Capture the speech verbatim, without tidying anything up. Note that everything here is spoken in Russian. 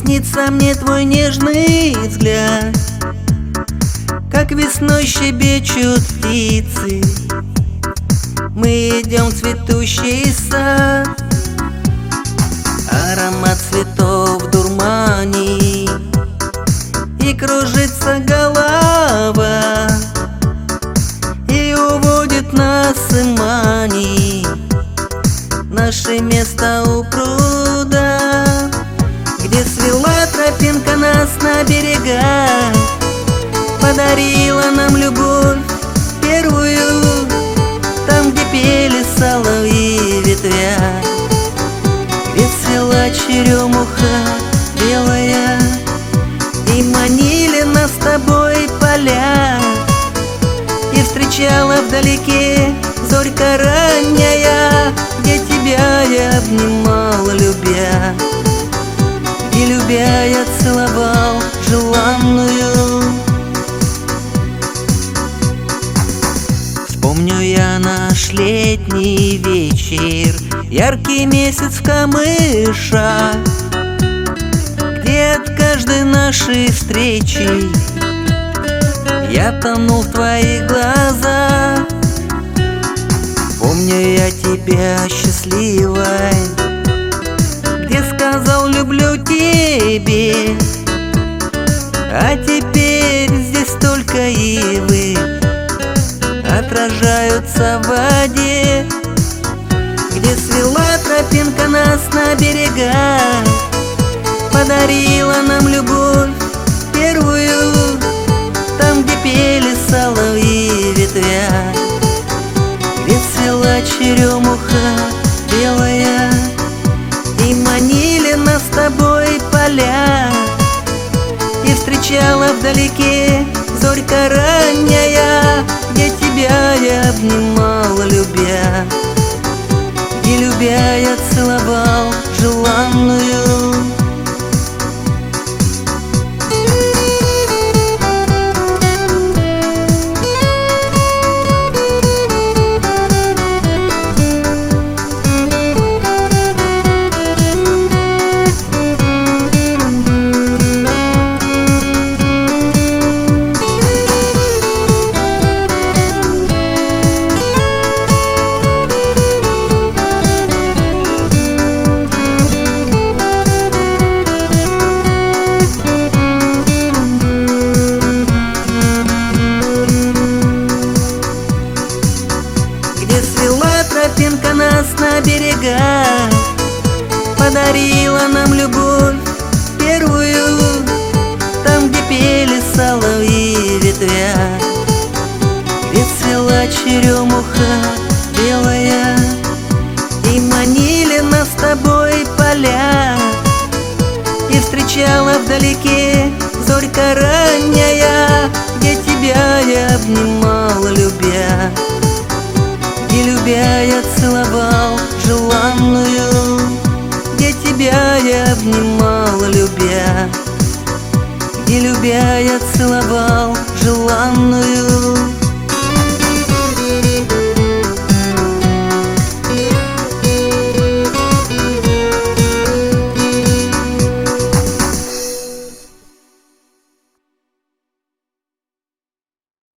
снится мне твой нежный взгляд, как весной щебечут птицы. Мы идем в цветущий сад, аромат цветов дурманит, и кружится голова, и уводит нас и манит наше место у пруда, где свела тропинка нас на берегах, подарила нам любовь первую, там, где пели соловьи ветвя, где цвела черемуха белая, и манили нас с тобой поля, и встречала вдалеке зорька ранняя, где тебя я обнимал, любя, и любя я целовал желанную. Вспомню я наш летний вечер, яркий месяц в камышах, где от каждой нашей встречи я тонул в твоих глазах. Помню я тебя счастливой, где сказал люблю тебе, а теперь здесь только ивы отражаются в воде, где свела тропинка нас на берегах, подарила нам любовь первую, там, где пели соловьи ветвя, где цвела черемуха белая, и манили нас с тобой поля, и встречала вдалеке зорька ранняя, где тебя я обнимал, любя, и любя я целовал желанную. Тропинка нас на берегах, подарила нам любовь первую, там, где пели соловьи ветвя, где цвела черемуха белая, и манили нас с тобой поля, и встречала вдалеке зорька ранняя, где тебя я обнимал, любя, и любя я целовал желанную, где тебя я обнимал, любя, и любя я целовал желанную.